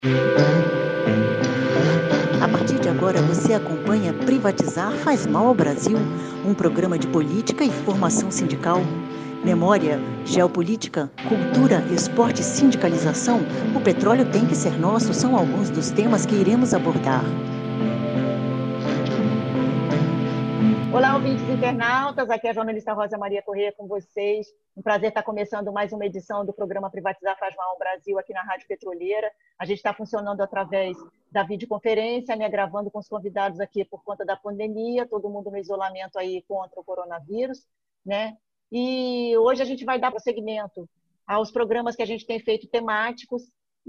A partir de agora, você acompanha Privatizar faz mal ao Brasil, um programa de política e formação sindical. Memória, geopolítica, cultura, esporte e sindicalização, o petróleo tem que ser nosso são alguns dos temas que iremos abordar. Olá, ouvintes internautas, aqui é a jornalista Rosa Maria Corrêa com vocês. Um prazer estar começando mais uma edição do programa Privatizar faz mal ao Brasil aqui na Rádio Petroleira. A gente está funcionando através da videoconferência, né, gravando com os convidados aqui por conta da pandemia, todo mundo no isolamento aí contra o coronavírus, né? E hoje a gente vai dar prosseguimento aos programas que a gente tem feito temáticos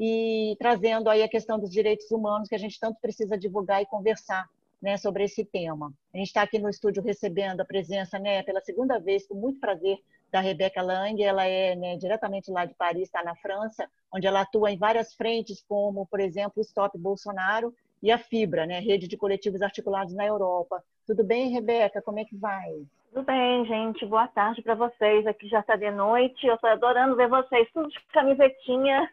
e trazendo aí a questão dos direitos humanos que a gente tanto precisa divulgar e conversar, né, sobre esse tema. A gente está aqui no estúdio recebendo a presença, né, pela segunda vez, com muito prazer, da Rebeca Lang. Ela é, né, diretamente lá de Paris, está na França, onde ela atua em várias frentes, como, por exemplo, o Stop Bolsonaro e a Fibra, né, rede de coletivos articulados na Europa. Tudo bem, Rebeca? Como é que vai? Tudo bem, gente. Boa tarde para vocês. Aqui já está de noite. Eu estou adorando ver vocês, tudo de camisetinha.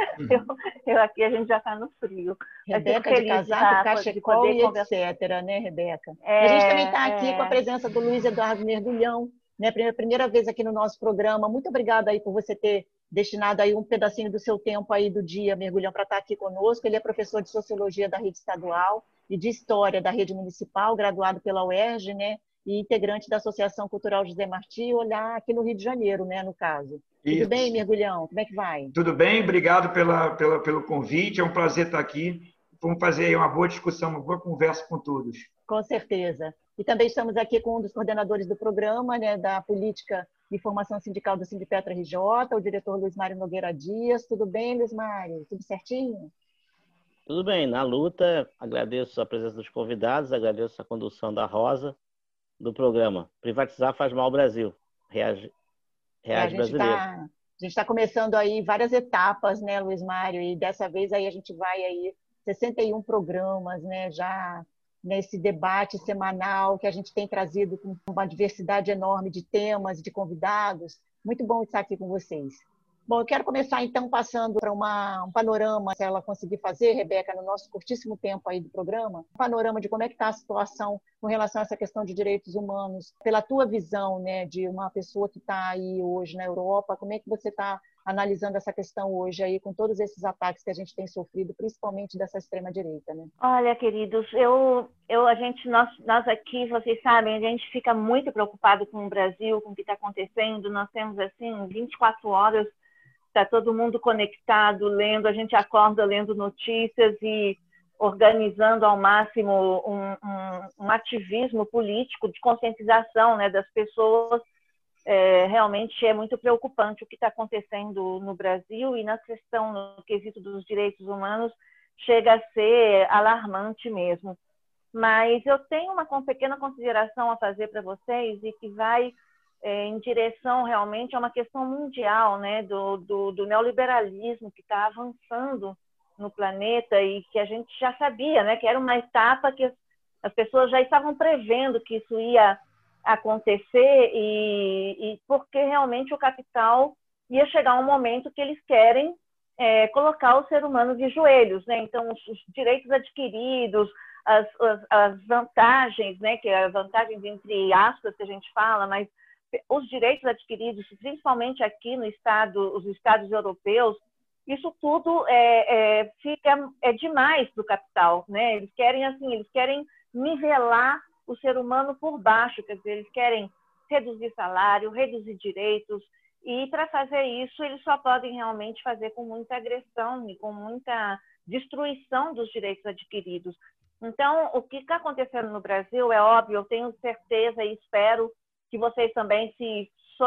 Aqui a gente já está no frio. Rebeca de casaco, cachecol e etc., né, Rebeca? E a gente também está aqui com a presença do Luiz Eduardo Mergulhão, né? Primeira vez aqui no nosso programa. Muito obrigada aí por você ter destinado aí um pedacinho do seu tempo aí do dia, Mergulhão, para estar aqui conosco. Ele é professor de Sociologia da Rede Estadual e de História da Rede Municipal, graduado pela UERJ, né? E integrante da Associação Cultural José Martí, olhar aqui no Rio de Janeiro, né, no caso. Isso. Tudo bem, Mergulhão? Como é que vai? Tudo bem, obrigado pelo convite, é um prazer estar aqui. Vamos fazer uma boa discussão, uma boa conversa com todos. Com certeza. E também estamos aqui com um dos coordenadores do programa, né, da Política e Formação Sindical do Sindipetra RJ, o diretor Luiz Mário Nogueira Dias. Tudo bem, Luiz Mário? Tudo certinho? Tudo bem, na luta. Agradeço a presença dos convidados, agradeço a condução da Rosa, do programa Privatizar faz mal ao Brasil. Reage brasileiro. A gente está começando aí várias etapas, né, Luiz Mário? E dessa vez aí a gente vai aí 61 programas, né, já nesse debate semanal que a gente tem trazido com uma diversidade enorme de temas, de convidados. Muito bom estar aqui com vocês. Bom, eu quero começar, então, passando para um panorama, se ela conseguir fazer, Rebeca, no nosso curtíssimo tempo aí do programa, um panorama de como é que está a situação com relação a essa questão de direitos humanos, pela tua visão, né, de uma pessoa que está aí hoje na Europa, como é que você está analisando essa questão hoje aí, com todos esses ataques que a gente tem sofrido, principalmente dessa extrema-direita, né? Olha, queridos, nós aqui, vocês sabem, a gente fica muito preocupado com o Brasil, com o que está acontecendo. Nós temos, assim, 24 horas, está todo mundo conectado, lendo, a gente acorda lendo notícias e organizando ao máximo um ativismo político de conscientização, né, das pessoas. Realmente é muito preocupante o que está acontecendo no Brasil, e na questão, no quesito dos direitos humanos, chega a ser alarmante mesmo. Mas eu tenho uma pequena consideração a fazer para vocês, e que vai em direção realmente a uma questão mundial, né, do neoliberalismo que está avançando no planeta, e que a gente já sabia, né, que era uma etapa que as pessoas já estavam prevendo que isso ia acontecer, e porque realmente o capital ia chegar um momento que eles querem colocar o ser humano de joelhos, né? Então, os direitos adquiridos, as vantagens, né, que é vantagens entre aspas que a gente fala, mas os direitos adquiridos, principalmente aqui no os estados europeus, isso tudo é demais para o capital, né? Eles querem nivelar o ser humano por baixo, quer dizer, eles querem reduzir salário, reduzir direitos, e para fazer isso eles só podem realmente fazer com muita agressão e com muita destruição dos direitos adquiridos. Então, o que está acontecendo no Brasil é óbvio, eu tenho certeza e espero que vocês também se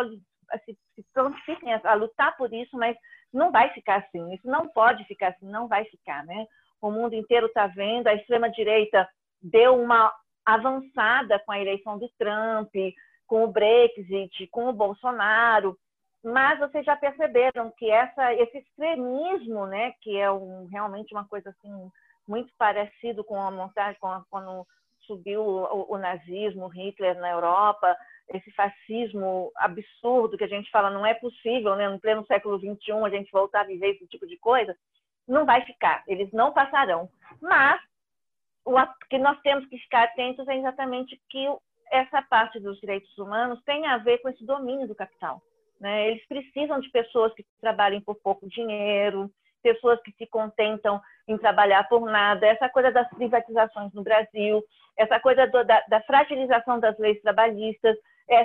prontifiquem a lutar por isso, mas não vai ficar assim, isso não pode ficar assim, não vai ficar, né? O mundo inteiro está vendo, a extrema-direita deu uma avançada com a eleição do Trump, com o Brexit, com o Bolsonaro, mas vocês já perceberam que esse extremismo, né, que é realmente uma coisa assim, muito parecido com a montagem, quando subiu o nazismo, Hitler na Europa, esse fascismo absurdo que a gente fala, não é possível, né, no pleno século XXI, a gente voltar a viver esse tipo de coisa. não vai ficar, eles não passarão. Mas o que nós temos que ficar atentos é exatamente que essa parte dos direitos humanos tem a ver com esse domínio do capital, né? Eles precisam de pessoas que trabalhem por pouco dinheiro, pessoas que se contentam em trabalhar por nada, essa coisa das privatizações no Brasil, essa coisa da fragilização das leis trabalhistas,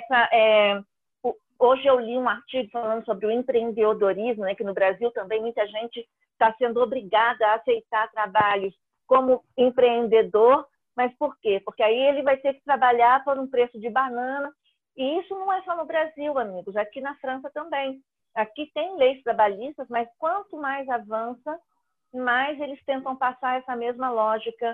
hoje eu li um artigo falando sobre o empreendedorismo, né, que no Brasil também muita gente está sendo obrigada a aceitar trabalhos como empreendedor, mas por quê? Porque aí ele vai ter que trabalhar por um preço de banana, e isso não é só no Brasil, amigos, aqui na França também. Aqui tem leis trabalhistas, mas quanto mais avança, mais eles tentam passar essa mesma lógica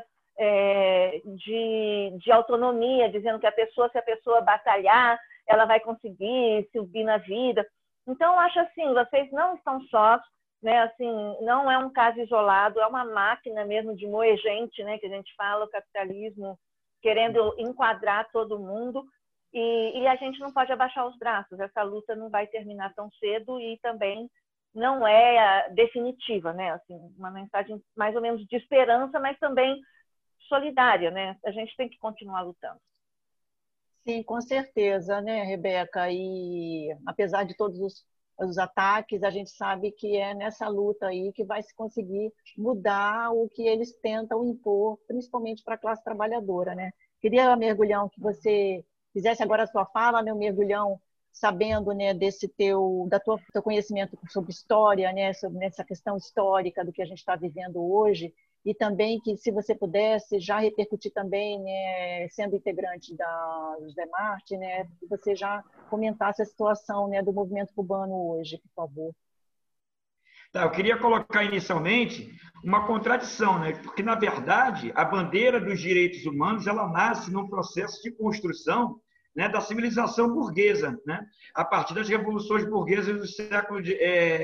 de autonomia, dizendo que se a pessoa batalhar, ela vai conseguir subir na vida. Então, eu acho assim, vocês não estão sós, né? Assim, não é um caso isolado, é uma máquina mesmo de moer gente, né? Que a gente fala, o capitalismo querendo enquadrar todo mundo. E a gente não pode abaixar os braços. Essa luta não vai terminar tão cedo e também não é definitiva, né? Assim, uma mensagem mais ou menos de esperança, mas também solidária, né? A gente tem que continuar lutando. Sim, com certeza, né, Rebeca? E apesar de todos os ataques, a gente sabe que é nessa luta aí que vai se conseguir mudar o que eles tentam impor, principalmente para a classe trabalhadora, né? Queria, Mergulhão, que você fizesse agora a sua fala, meu Mergulhão, sabendo, né, desse teu conhecimento sobre história, né, sobre essa questão histórica do que a gente está vivendo hoje, e também que, se você pudesse, já repercutir também, né, sendo integrante da José Marti, né, que você já comentasse a situação, né, do movimento cubano hoje, por favor. Tá, eu queria colocar inicialmente uma contradição, né? Porque, na verdade, a bandeira dos direitos humanos ela nasce num processo de construção, né, da civilização burguesa, né? A partir das revoluções burguesas do século XVII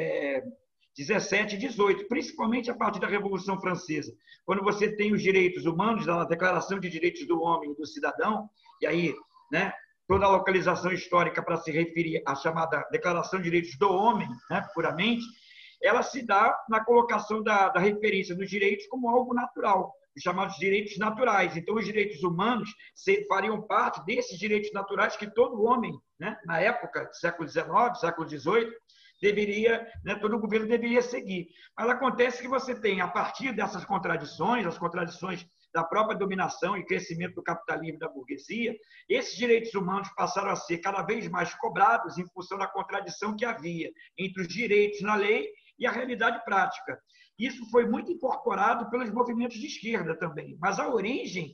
e XVIII, principalmente a partir da Revolução Francesa, quando você tem os direitos humanos, a Declaração de Direitos do Homem e do Cidadão, e aí, né, toda a localização histórica para se referir à chamada Declaração de Direitos do Homem, né, puramente, ela se dá na colocação da referência dos direitos como algo natural, os chamados direitos naturais. Então, os direitos humanos fariam parte desses direitos naturais que todo homem, né, na época do século XIX, século XVIII, deveria, né, todo governo deveria seguir. Mas acontece que você tem, a partir dessas contradições, as contradições da própria dominação e crescimento do capitalismo e da burguesia, esses direitos humanos passaram a ser cada vez mais cobrados em função da contradição que havia entre os direitos na lei e a realidade prática. Isso foi muito incorporado pelos movimentos de esquerda também, mas a origem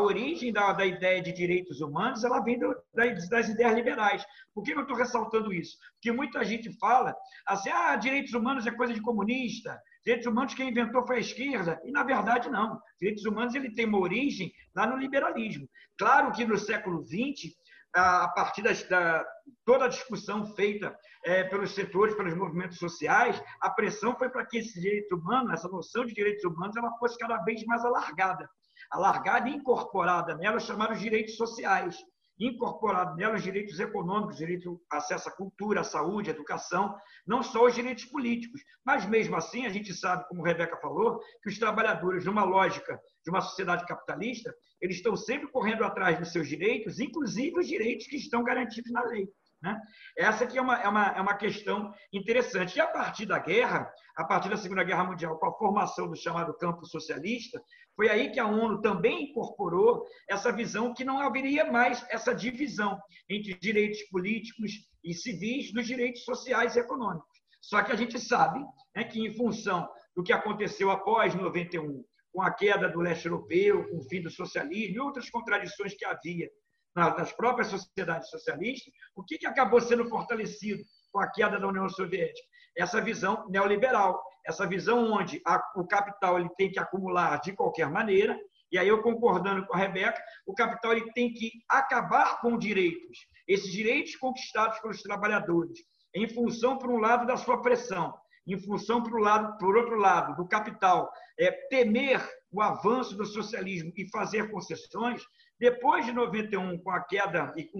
da ideia de direitos humanos ela vem das ideias liberais. Por que eu estou ressaltando isso? Porque muita gente fala assim, direitos humanos é coisa de comunista, direitos humanos quem inventou foi a esquerda, e na verdade não. Direitos humanos ele tem uma origem lá no liberalismo. Claro que no século XX, a partir toda a discussão feita pelos setores, pelos movimentos sociais, a pressão foi para que esse direito humano, essa noção de direitos humanos, ela fosse cada vez mais alargada e incorporada nela os chamados direitos sociais, incorporado nela os direitos econômicos, direito ao acesso à cultura, à saúde, à educação, não só os direitos políticos. Mas, mesmo assim, a gente sabe, como a Rebeca falou, que os trabalhadores, numa lógica de uma sociedade capitalista, eles estão sempre correndo atrás dos seus direitos, inclusive os direitos que estão garantidos na lei. Né? Essa aqui é uma questão interessante. E a partir da guerra, a partir da Segunda Guerra Mundial, com a formação do chamado campo socialista, foi aí que a ONU também incorporou essa visão que não haveria mais essa divisão entre direitos políticos e civis dos direitos sociais e econômicos. Só que a gente sabe, né, que, em função do que aconteceu após 91, com a queda do leste europeu, com o fim do socialismo e outras contradições que havia nas próprias sociedades socialistas, o que acabou sendo fortalecido com a queda da União Soviética? Essa visão neoliberal, essa visão onde o capital ele tem que acumular de qualquer maneira, e aí eu concordando com a Rebeca, o capital ele tem que acabar com direitos, esses direitos conquistados pelos trabalhadores, em função, por um lado, da sua pressão, em função, por outro lado, do capital temer o avanço do socialismo e fazer concessões. Depois de 91, com a queda e com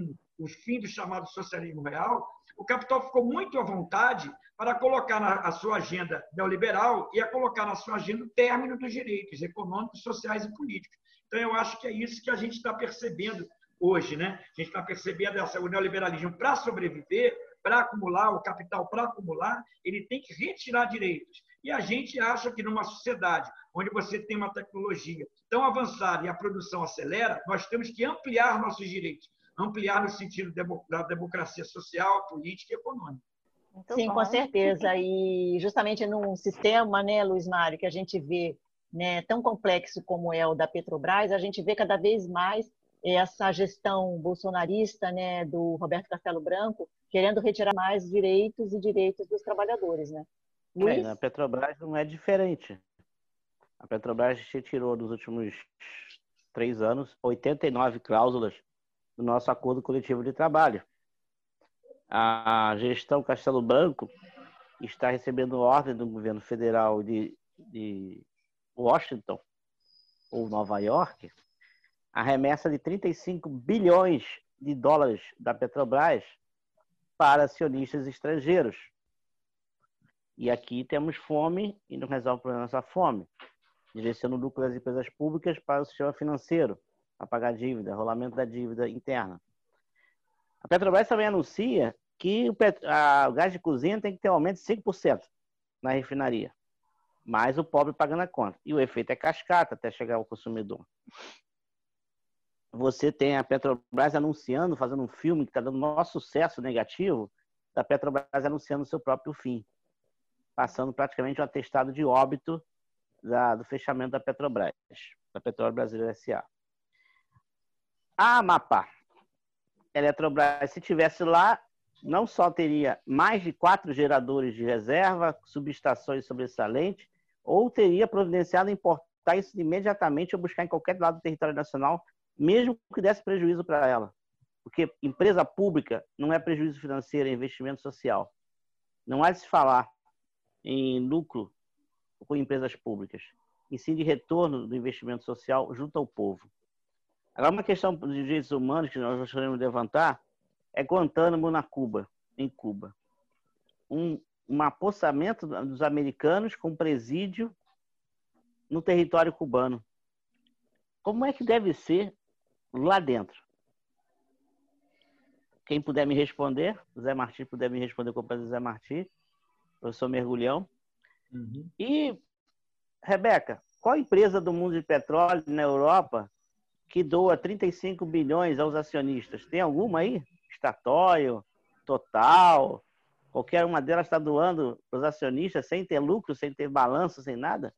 o fim do chamado socialismo real, o capital ficou muito à vontade para colocar na sua agenda neoliberal e a colocar na sua agenda o término dos direitos econômicos, sociais e políticos. Então, eu acho que é isso que a gente está percebendo hoje, né? A gente está percebendo o neoliberalismo para sobreviver, para acumular, o capital para acumular, ele tem que retirar direitos. E a gente acha que numa sociedade onde você tem uma tecnologia tão avançada e a produção acelera, nós temos que ampliar nossos direitos, ampliar no sentido da democracia social, política e econômica. Muito Sim, bom. Com certeza. E justamente num sistema, né, Luiz Mário, que a gente vê, né, tão complexo como é o da Petrobras, a gente vê cada vez mais essa gestão bolsonarista, né, do Roberto Castelo Branco, querendo retirar mais direitos dos trabalhadores, né? Luiz? A Petrobras não é diferente. A Petrobras retirou nos últimos 3 anos 89 cláusulas do nosso acordo coletivo de trabalho. A gestão Castelo Branco está recebendo ordem do governo federal de Washington ou Nova York, a remessa de 35 bilhões de dólares da Petrobras para acionistas estrangeiros. E aqui temos fome e não resolve o problema dessa fome. Direciona o lucro das empresas públicas para o sistema financeiro, para pagar dívida, rolamento da dívida interna. A Petrobras também anuncia que o gás de cozinha tem que ter um aumento de 5% na refinaria, mas o pobre pagando a conta. E o efeito é cascata até chegar ao consumidor. Você tem a Petrobras anunciando, fazendo um filme que está dando maior sucesso negativo, da Petrobras anunciando o seu próprio fim, passando praticamente um atestado de óbito do fechamento da Petrobras, da Petróleo Brasileiro S.A. A Amapá, Eletrobras, se tivesse lá, não só teria mais de 4 geradores de reserva, subestações sobressalentes, ou teria providenciado importar isso imediatamente ou buscar em qualquer lado do território nacional, mesmo que desse prejuízo para ela. Porque empresa pública não é prejuízo financeiro, é investimento social. Não há de se falar em lucro com empresas públicas, e sim de retorno do investimento social junto ao povo. Agora, uma questão de direitos humanos que nós gostaríamos de levantar é Guantánamo, em Cuba. Um apossamento dos americanos com presídio no território cubano. Como é que deve ser lá dentro? Quem puder me responder, o Zé Martins puder me responder, companheiro Zé Martins, professor Mergulhão. Uhum. E, Rebeca, qual empresa do mundo de petróleo na Europa que doa 35 bilhões aos acionistas? Tem alguma aí? Statoil, Total, qualquer uma delas está doando para os acionistas sem ter lucro, sem ter balanço, sem nada?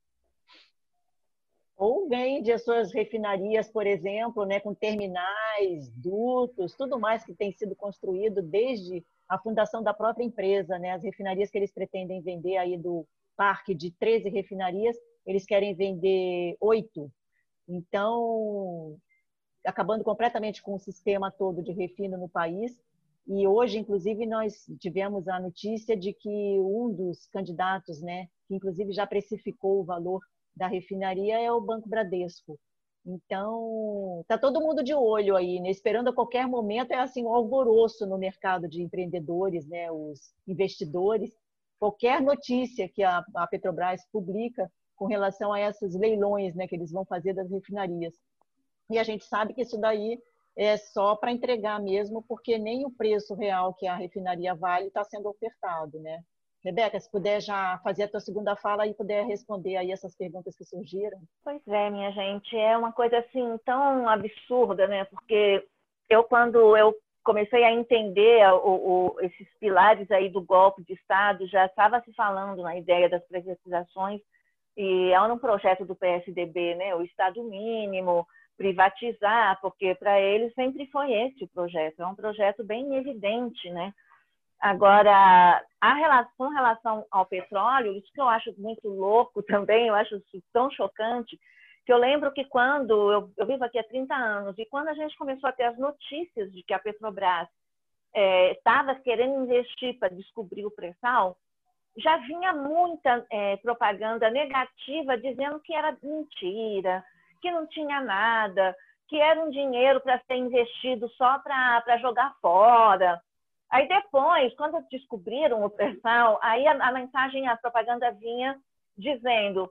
Ou vende as suas refinarias, por exemplo, né, com terminais, dutos, tudo mais que tem sido construído desde a fundação da própria empresa, né? As refinarias que eles pretendem vender aí do parque de 13 refinarias, eles querem vender 8. Então, acabando completamente com o sistema todo de refino no país. E hoje, inclusive, nós tivemos a notícia de que um dos candidatos, né, que inclusive já precificou o valor da refinaria, é o Banco Bradesco. Então, está todo mundo de olho aí, né? Esperando a qualquer momento, é assim, um alvoroço no mercado de empreendedores, né? Os investidores. Qualquer notícia que a Petrobras publica com relação a esses leilões, né, que eles vão fazer das refinarias. E a gente sabe que isso daí é só para entregar mesmo, porque nem o preço real que a refinaria vale está sendo ofertado, né? Rebeca, se puder já fazer a tua segunda fala e puder responder aí essas perguntas que surgiram. Pois é, minha gente, é uma coisa assim tão absurda, né? Porque quando eu comecei a entender esses pilares aí do golpe de Estado, já estava se falando na ideia das privatizações, e é um projeto do PSDB, né? O Estado mínimo, privatizar, porque para eles sempre foi esse o projeto, é um projeto bem evidente, né? Agora, com relação ao petróleo, isso que eu acho muito louco também, eu acho isso tão chocante, que eu lembro que quando, eu vivo aqui há 30 anos, e quando a gente começou a ter as notícias de que a Petrobras estava querendo investir para descobrir o pré-sal, já vinha muita propaganda negativa dizendo que era mentira, que não tinha nada, que era um dinheiro para ser investido só para jogar fora. Aí depois, quando descobriram o pré-sal, aí a mensagem, a propaganda vinha dizendo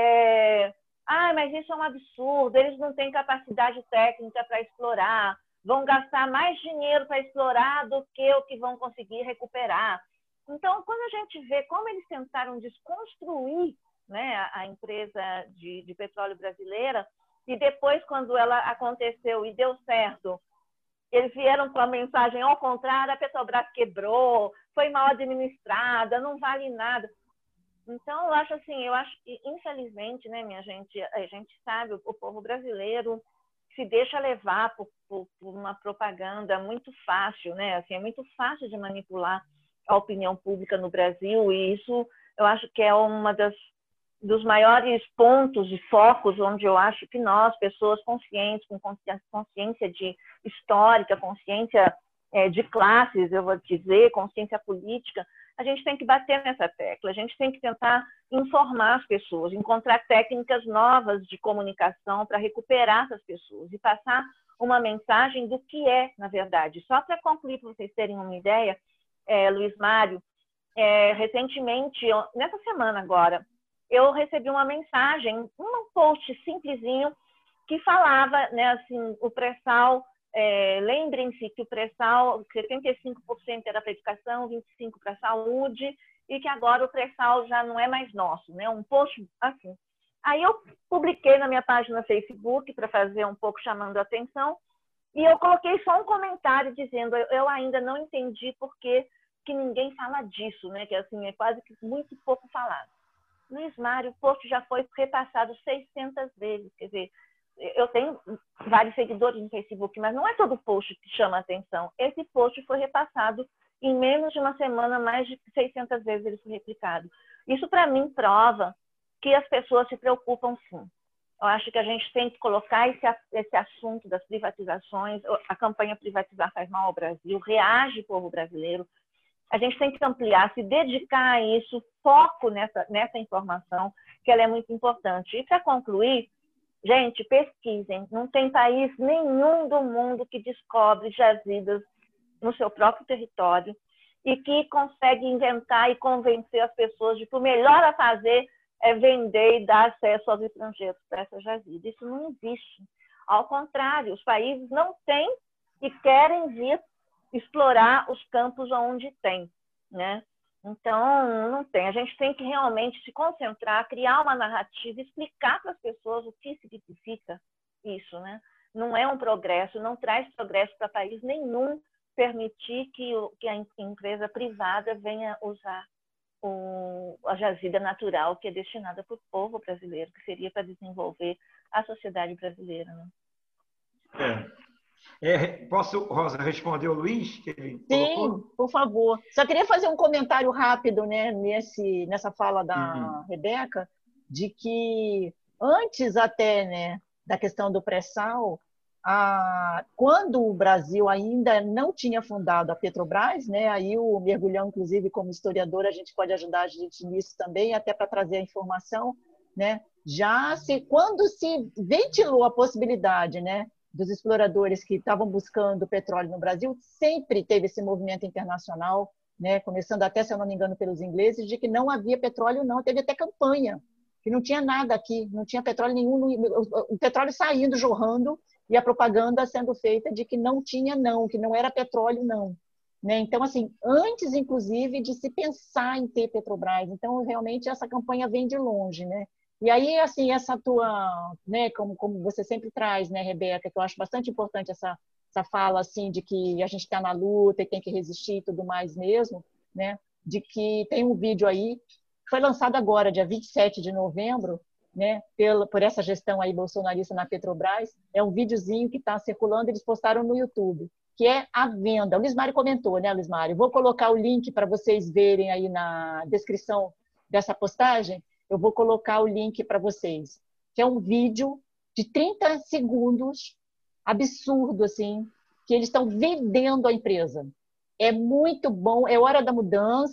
mas isso é um absurdo, eles não têm capacidade técnica para explorar, vão gastar mais dinheiro para explorar do que o que vão conseguir recuperar. Então, quando a gente vê como eles tentaram desconstruir, né, a empresa de petróleo brasileira, e depois, quando ela aconteceu e deu certo, eles vieram com a mensagem ao contrário, a Petrobras quebrou, foi mal administrada, não vale nada. Então, eu acho que, infelizmente, né, minha gente, a gente sabe, o povo brasileiro se deixa levar por uma propaganda muito fácil, né? Assim, é muito fácil de manipular a opinião pública no Brasil, e isso eu acho que é dos maiores pontos e focos onde eu acho que nós, pessoas conscientes, com consciência histórica, consciência de classes, eu vou dizer, consciência política, a gente tem que bater nessa tecla, a gente tem que tentar informar as pessoas, encontrar técnicas novas de comunicação para recuperar essas pessoas e passar uma mensagem do que é, na verdade. Só para concluir, para vocês terem uma ideia, Luiz Mário, recentemente, nessa semana agora, eu recebi uma mensagem, um post simplesinho, que falava, né, assim, o pré-sal, lembrem-se que o pré-sal, 75% era para educação, 25% para a saúde, e que agora o pré-sal já não é mais nosso, né? Um post assim. Aí eu publiquei na minha página no Facebook para fazer um pouco chamando a atenção, e eu coloquei só um comentário dizendo, eu ainda não entendi por que ninguém fala disso, né? Que assim, é quase que muito pouco falado. Luiz Mário, o post já foi repassado 600 vezes, quer dizer, eu tenho vários seguidores no Facebook, mas não é todo post que chama a atenção. Esse post foi repassado em menos de uma semana, mais de 600 vezes ele foi replicado. Isso, para mim, prova que as pessoas se preocupam, sim. Eu acho que a gente tem que colocar esse assunto das privatizações, a campanha Privatizar Faz Mal ao Brasil, reage o povo brasileiro. A gente tem que ampliar, se dedicar a isso, foco nessa informação, que ela é muito importante. E, para concluir, gente, pesquisem. Não tem país nenhum do mundo que descobre jazidas no seu próprio território e que consegue inventar e convencer as pessoas de que o melhor a fazer é vender e dar acesso aos estrangeiros para essa jazida. Isso não existe. Ao contrário, os países não têm e querem vir explorar os campos onde tem, né? Então, não tem. A gente tem que realmente se concentrar, criar uma narrativa, explicar para as pessoas o que significa isso, né? Não é um progresso, não traz progresso para país nenhum permitir que a empresa privada venha usar a jazida natural que é destinada para o povo brasileiro, que seria para desenvolver a sociedade brasileira, né? Posso, Rosa, responder o Luiz? Que ele colocou? Sim, por favor. Só queria fazer um comentário rápido, né, nessa fala da Rebeca, de que antes até, né, da questão do pré-sal, quando o Brasil ainda não tinha fundado a Petrobras, né, aí o Mergulhão, inclusive, como historiador, a gente pode ajudar a gente nisso também, até para trazer a informação, né, quando se ventilou a possibilidade, né, dos exploradores que estavam buscando petróleo no Brasil, sempre teve esse movimento internacional, né, começando até, se eu não me engano, pelos ingleses, de que não havia petróleo, não. Teve até campanha, que não tinha nada aqui, não tinha petróleo nenhum, o petróleo saindo, jorrando, e a propaganda sendo feita de que não tinha não, que não era petróleo não. Né? Então, assim, antes, inclusive, de se pensar em ter Petrobras. Então, realmente, essa campanha vem de longe, né? E aí, assim, essa tua, né, como você sempre traz, né, Rebeca, que eu acho bastante importante essa fala, assim, de que a gente está na luta e tem que resistir e tudo mais mesmo, né, de que tem um vídeo aí, foi lançado agora, dia 27 de novembro, né, por essa gestão aí bolsonarista na Petrobras, é um videozinho que está circulando, eles postaram no YouTube, que é a venda. O Luiz Mário comentou, né, Luiz Mário? Vou colocar o link para vocês verem aí na descrição dessa postagem. Eu vou colocar o link para vocês, que é um vídeo de 30 segundos, absurdo, assim, que eles estão vendendo a empresa. É muito bom, é hora da mudança,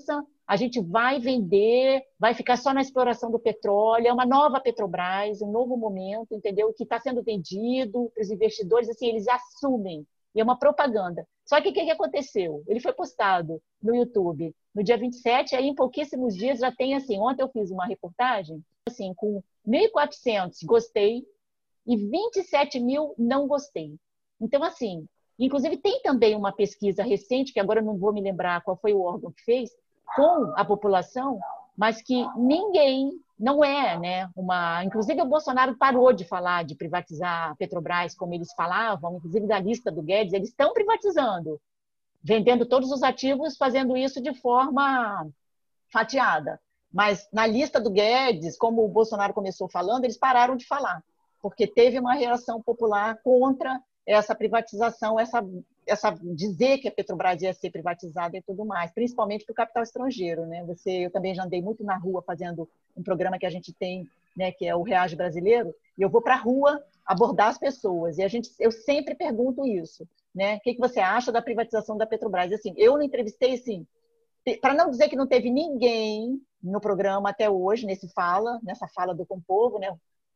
a gente vai vender, vai ficar só na exploração do petróleo, é uma nova Petrobras, um novo momento, entendeu? Que está sendo vendido para os investidores, assim, eles assumem, e é uma propaganda. Só que o que aconteceu? Ele foi postado no YouTube no dia 27, aí em pouquíssimos dias já tem, assim, ontem eu fiz uma reportagem, assim, com 1.400 gostei e 27 mil não gostei. Então, assim, inclusive tem também uma pesquisa recente, que agora eu não vou me lembrar qual foi o órgão que fez, com a população, mas que ninguém, não é, né, uma... Inclusive o Bolsonaro parou de falar de privatizar a Petrobras, como eles falavam, inclusive da lista do Guedes, eles estão privatizando, vendendo todos os ativos, fazendo isso de forma fatiada. Mas na lista do Guedes, como o Bolsonaro começou falando, eles pararam de falar, porque teve uma reação popular contra essa privatização, essa dizer que a Petrobras ia ser privatizada e tudo mais, principalmente para o capital estrangeiro, né? Eu também já andei muito na rua fazendo um programa que a gente tem, né, que é o Reage Brasileiro, e eu vou para a rua abordar as pessoas, e eu sempre pergunto isso, né? O que você acha da privatização da Petrobras? Assim, eu não entrevistei, assim, para não dizer que não teve ninguém no programa até hoje, nessa fala do Com o Povo, né?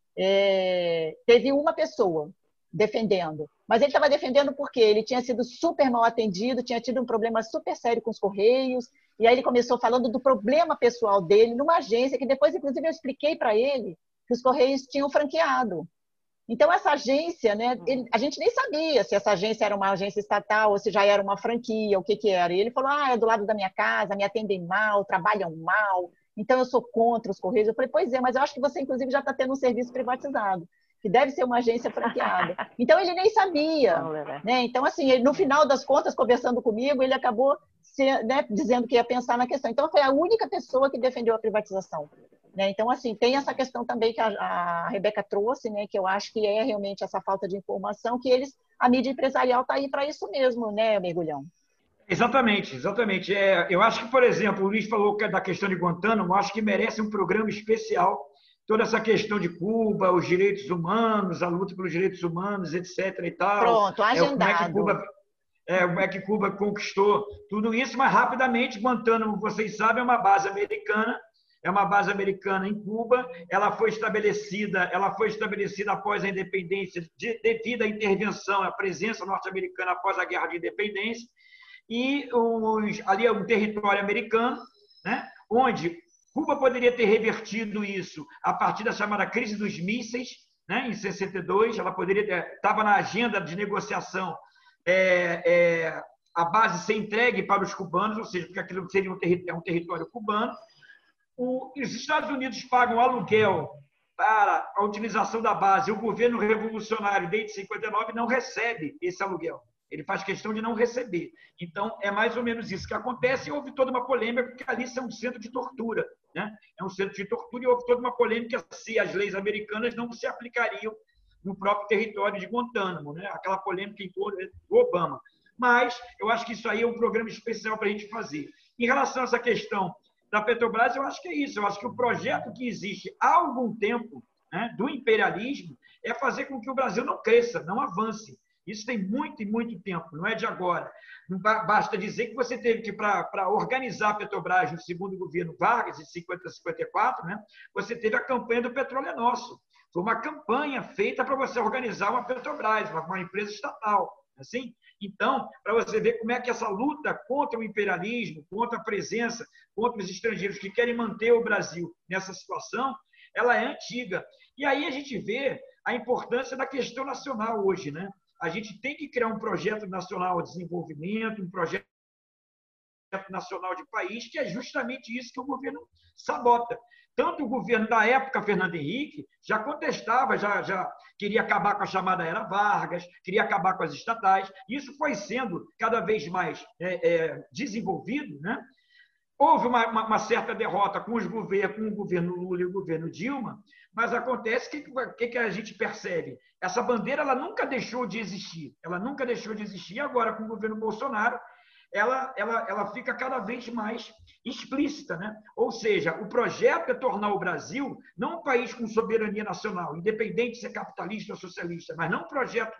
Teve uma pessoa defendendo, mas ele estava defendendo porque ele tinha sido super mal atendido, tinha tido um problema super sério com os Correios, e aí ele começou falando do problema pessoal dele numa agência, que depois, inclusive, eu expliquei para ele que os Correios tinham franqueado. Então, essa agência, né, a gente nem sabia se essa agência era uma agência estatal ou se já era uma franquia, o que era. E ele falou, é do lado da minha casa, me atendem mal, trabalham mal, então eu sou contra os Correios. Eu falei, pois é, mas eu acho que você, inclusive, já está tendo um serviço privatizado, que deve ser uma agência franqueada. Então, ele nem sabia. Né? Então, assim, no final das contas, conversando comigo, ele acabou dizendo que ia pensar na questão. Então, foi a única pessoa que defendeu a privatização. Né? Então, assim, tem essa questão também que a Rebeca trouxe, né? Que eu acho que é realmente essa falta de informação, que a mídia empresarial está aí para isso mesmo, né, Mergulhão? Exatamente, exatamente. Eu acho que, por exemplo, o Luiz falou da questão de Guantánamo, acho que merece um programa especial, toda essa questão de Cuba, os direitos humanos, a luta pelos direitos humanos, etc. e tal. Pronto, agendado. Como é que Cuba conquistou tudo isso, mas rapidamente, Guantánamo, vocês sabem, é uma base americana em Cuba, ela foi estabelecida após a independência, devido à intervenção, à presença norte-americana após a Guerra de Independência, e ali é um território americano, né, onde Cuba poderia ter revertido isso a partir da chamada crise dos mísseis, né, em 62, ela estava na agenda de negociação a base ser entregue para os cubanos, ou seja, porque aquilo seria um território cubano. Os Estados Unidos pagam aluguel para a utilização da base, o governo revolucionário, desde 59, não recebe esse aluguel. Ele faz questão de não receber. Então, é mais ou menos isso que acontece, e houve toda uma polêmica, porque ali é um centro de tortura. Né? É um centro de tortura, e houve toda uma polêmica se as leis americanas não se aplicariam no próprio território de Guantánamo, né? Aquela polêmica em torno do Obama. Mas eu acho que isso aí é um programa especial para a gente fazer. Em relação a essa questão da Petrobras, eu acho que é isso. Eu acho que o projeto que existe há algum tempo, né, do imperialismo, é fazer com que o Brasil não cresça, não avance. Isso tem muito e muito tempo, não é de agora. Não basta dizer que você teve que, para organizar a Petrobras no segundo governo Vargas, de 50 a 54, né, você teve a campanha do Petróleo é Nosso. Foi uma campanha feita para você organizar uma Petrobras, uma empresa estatal. Assim? Então, para você ver como é que essa luta contra o imperialismo, contra a presença, contra os estrangeiros que querem manter o Brasil nessa situação, ela é antiga. E aí a gente vê a importância da questão nacional hoje, né? A gente tem que criar um projeto nacional de desenvolvimento, um projeto nacional de país, que é justamente isso que o governo sabota. Tanto o governo da época, Fernando Henrique, já contestava, já queria acabar com a chamada Era Vargas, queria acabar com as estatais. Isso foi sendo cada vez mais desenvolvido, né? Houve uma certa derrota com o governo Lula e o governo Dilma, mas acontece que a gente percebe? Essa bandeira ela nunca deixou de existir. Ela nunca deixou de existir. Agora, com o governo Bolsonaro, ela fica cada vez mais explícita, né? Ou seja, o projeto é tornar o Brasil não um país com soberania nacional, independente de ser capitalista ou socialista, mas não um projeto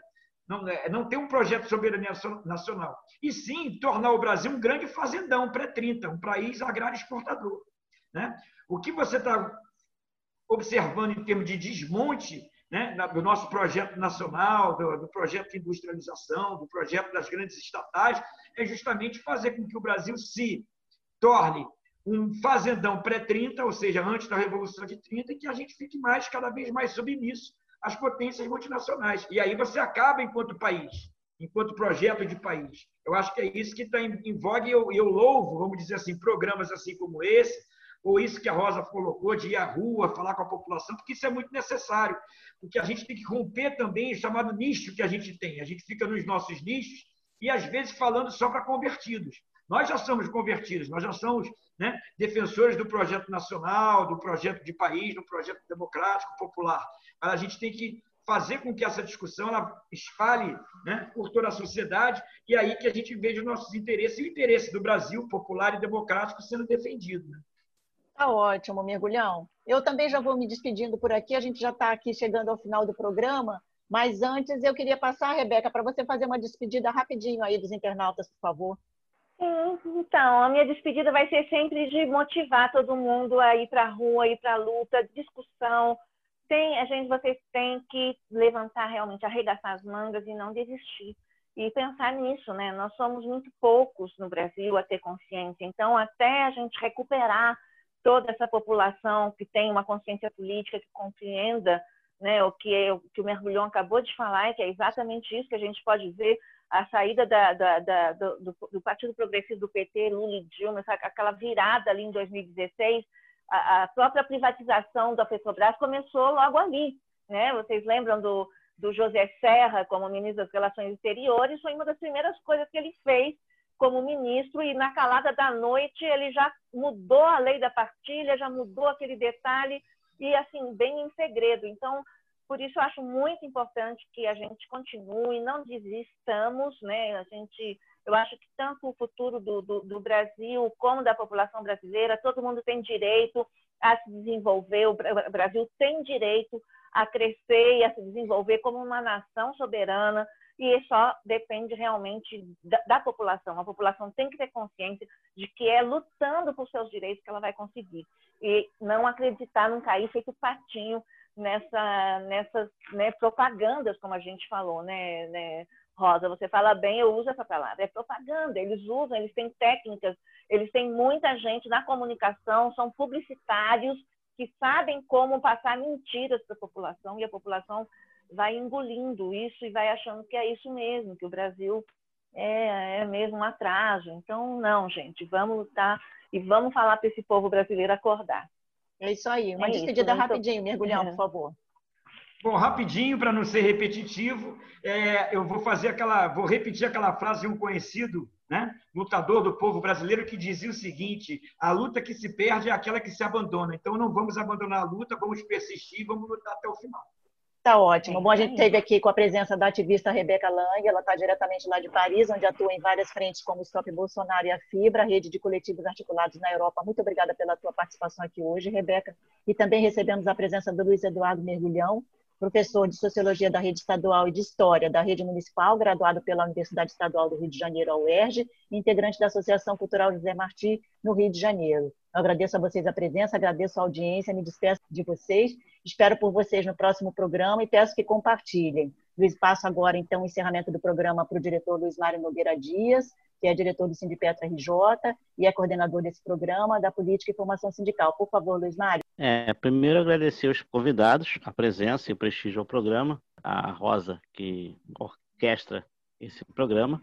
não ter um projeto de soberania nacional, e sim tornar o Brasil um grande fazendão pré-30, um país agrário exportador. Né? O que você está observando em termos de desmonte, né, do nosso projeto nacional, do projeto de industrialização, do projeto das grandes estatais, é justamente fazer com que o Brasil se torne um fazendão pré-30, ou seja, antes da Revolução de 30, e que a gente fique cada vez mais submisso às potências multinacionais. E aí você acaba enquanto país, enquanto projeto de país. Eu acho que é isso que está em voga, e eu louvo, vamos dizer assim, programas assim como esse, ou isso que a Rosa colocou, de ir à rua, falar com a população, porque isso é muito necessário. Porque a gente tem que romper também o chamado nicho que a gente tem. A gente fica nos nossos nichos e, às vezes, falando só para convertidos. Nós já somos convertidos, nós já somos, né, defensores do projeto nacional, do projeto de país, do projeto democrático, popular. Mas a gente tem que fazer com que essa discussão ela espalhe, né, por toda a sociedade, e aí que a gente veja os nossos interesses e o interesse do Brasil popular e democrático sendo defendido. Né? Tá ótimo, Mergulhão. Eu também já vou me despedindo por aqui, a gente já está aqui chegando ao final do programa, mas antes eu queria passar, Rebeca, para você fazer uma despedida rapidinho aí dos internautas, por favor. Sim, então, a minha despedida vai ser sempre de motivar todo mundo a ir para a rua, ir para a luta, discussão. Vocês têm que levantar realmente, arregaçar as mangas e não desistir. E pensar nisso, né? Nós somos muito poucos no Brasil a ter consciência. Então, até a gente recuperar toda essa população que tem uma consciência política, que compreenda, né, o que o Mergulhão acabou de falar, que é exatamente isso que a gente pode ver, a saída do Partido Progressista do PT, Lula e Dilma, aquela virada ali em 2016, a própria privatização da Petrobras começou logo ali. Né? Vocês lembram do José Serra como ministro das Relações Exteriores? Foi uma das primeiras coisas que ele fez como ministro, e na calada da noite ele já mudou a lei da partilha, já mudou aquele detalhe, e assim, bem em segredo. Então, por isso eu acho muito importante que a gente continue, não desistamos, né? Eu acho que tanto o futuro do Brasil como da população brasileira, todo mundo tem direito a se desenvolver, o Brasil tem direito a crescer e a se desenvolver como uma nação soberana, e só depende realmente da população. A população tem que ter consciência de que é lutando por seus direitos que ela vai conseguir. E não acreditar, não cair feito patinho nessas né, propagandas, como a gente falou, né, Rosa? Você fala bem, eu uso essa palavra. É propaganda, eles usam, eles têm técnicas, eles têm muita gente na comunicação, são publicitários que sabem como passar mentiras para a população, e a população vai engolindo isso e vai achando que é isso mesmo, que o Brasil é mesmo um atraso. Então, não, gente, vamos lutar e vamos falar para esse povo brasileiro acordar. É isso aí. Uma despedida rapidinho, Mergulhão, por favor. Bom, rapidinho, para não ser repetitivo, eu vou repetir aquela frase de um conhecido, né, lutador do povo brasileiro, que dizia o seguinte: a luta que se perde é aquela que se abandona. Então, não vamos abandonar a luta, vamos persistir, vamos lutar até o final. Tá ótimo. Bom, a gente esteve aqui com a presença da ativista Rebeca Lang, ela está diretamente lá de Paris, onde atua em várias frentes como o Stop Bolsonaro e a FIBRA, a rede de coletivos articulados na Europa. Muito obrigada pela tua participação aqui hoje, Rebeca. E também recebemos a presença do Luiz Eduardo Mergulhão, professor de Sociologia da Rede Estadual e de História da Rede Municipal, graduado pela Universidade Estadual do Rio de Janeiro, a UERJ, e integrante da Associação Cultural José Marti, no Rio de Janeiro. Eu agradeço a vocês a presença, agradeço a audiência, me despeço de vocês, espero por vocês no próximo programa e peço que compartilhem. Luiz, passo agora, então, o encerramento do programa para o diretor Luiz Mário Nogueira Dias, que é diretor do Sindipetra RJ e é coordenador desse programa da Política e Formação Sindical. Por favor, Luiz Mário. Primeiro, agradecer aos convidados, a presença e o prestígio ao programa, a Rosa, que orquestra esse programa,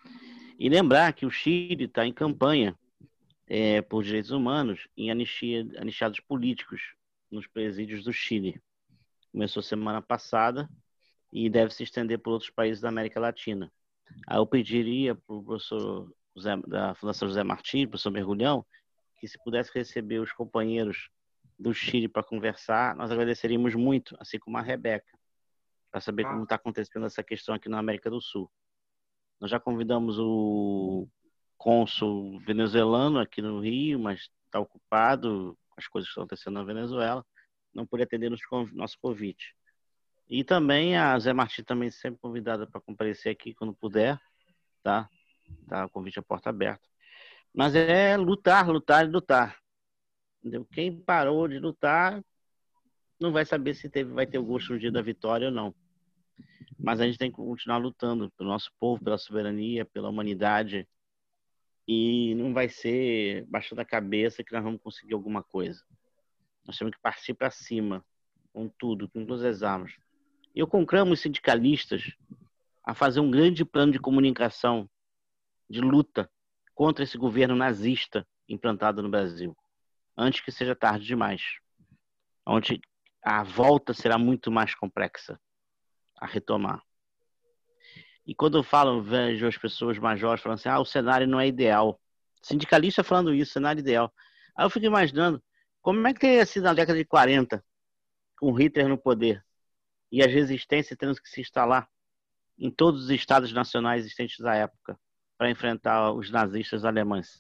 e lembrar que o Chile está em campanha por direitos humanos em anistiados políticos nos presídios do Chile. Começou semana passada e deve se estender por outros países da América Latina. Aí eu pediria para o professor da Fundação José Marti, professor Mergulhão, que se pudesse receber os companheiros do Chile para conversar, nós agradeceríamos muito, assim como a Rebeca, para saber como está acontecendo essa questão aqui na América do Sul. Nós já convidamos o cônsul venezuelano aqui no Rio, mas está ocupado com as coisas que estão acontecendo na Venezuela, não pôde atender nosso convite. E também a Zé Martins também sempre convidada para comparecer aqui quando puder, tá? Tá, o convite à porta aberta. Mas é lutar, lutar e lutar. Entendeu? Quem parou de lutar não vai saber se vai ter o gosto no dia da vitória ou não. Mas a gente tem que continuar lutando pelo nosso povo, pela soberania, pela humanidade. E não vai ser baixando a cabeça que nós vamos conseguir alguma coisa. Nós temos que partir para cima, com tudo, com todas as armas. Eu conclamo os sindicalistas a fazer um grande plano de comunicação, de luta contra esse governo nazista implantado no Brasil, antes que seja tarde demais, onde a volta será muito mais complexa a retomar. E quando eu vejo as pessoas mais jovens falando assim, o cenário não é ideal. Sindicalista falando isso, cenário ideal. Aí eu fico imaginando, como é que teria sido na década de 40, com Hitler no poder, e as resistências tendo que se instalar em todos os estados nacionais existentes à época, para enfrentar os nazistas alemães.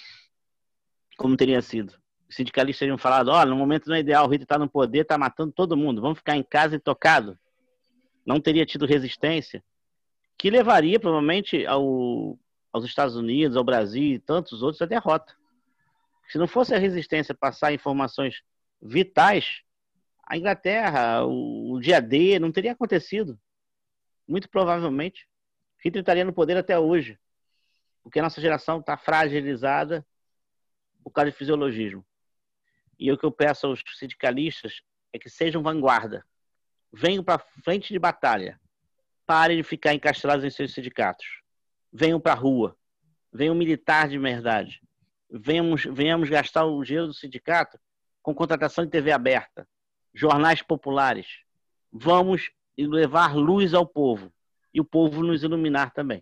Como teria sido? Os sindicalistas teriam falado, no momento não é ideal, o Hitler está no poder, está matando todo mundo, vamos ficar em casa e tocado. Não teria tido resistência, que levaria provavelmente aos Estados Unidos, ao Brasil e tantos outros a derrota. Se não fosse a resistência passar informações vitais, a Inglaterra, o dia D, não teria acontecido. Muito provavelmente. Hitler estaria no poder até hoje, porque a nossa geração está fragilizada por causa de fisiologismo. E o que eu peço aos sindicalistas é que sejam vanguarda. Venham para frente de batalha. Parem de ficar encastelados em seus sindicatos. Venham para a rua. Venham militar de verdade. Venhamos gastar o dinheiro do sindicato com contratação de TV aberta, jornais populares. Vamos levar luz ao povo. E o povo nos iluminar também.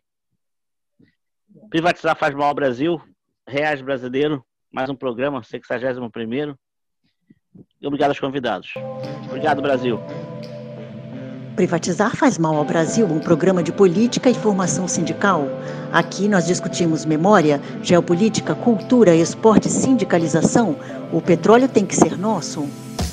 Privatizar faz mal ao Brasil. Reais Brasileiro. Mais um programa, 61º. E obrigado aos convidados. Obrigado, Brasil. Privatizar faz mal ao Brasil, um programa de política e formação sindical. Aqui nós discutimos memória, geopolítica, cultura, esporte e sindicalização. O petróleo tem que ser nosso.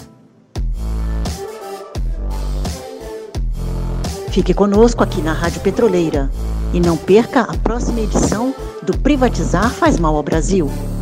Fique conosco aqui na Rádio Petroleira. E não perca a próxima edição do Privatizar faz mal ao Brasil.